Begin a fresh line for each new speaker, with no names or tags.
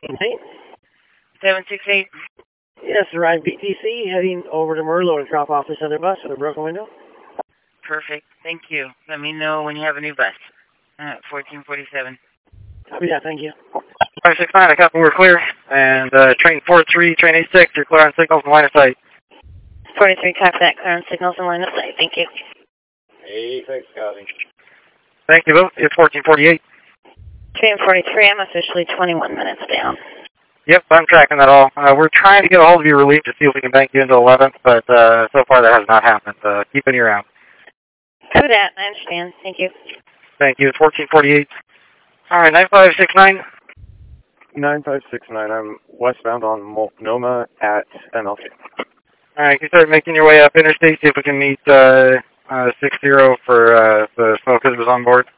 768.
Yes, Ryan BTC, heading over to Merlo to drop off this other bus with a broken window.
Perfect. Thank you. Let me know when you have a new bus. 1447.
Copy that, thank you.
569, I copy, we're clear. And train 43, train 86, you're clear on signals and line of sight.
43, copy that, clear on signals and line of sight. Thank you.
86, copy.
Thank you both. It's 1448.
Train 43, I'm officially 21 minutes down.
Yep, I'm tracking that all. We're trying to get a hold of you relief to see if we can bank you into 11th, but so far that has not happened. Keep an ear out.
Copy that, I understand. Thank you.
Thank you. It's 1448. All right, 9569.
9569, I'm westbound on Multnomah at MLK.
All right, you start making your way up interstate, see if we can meet 60 for the smoke that was on board.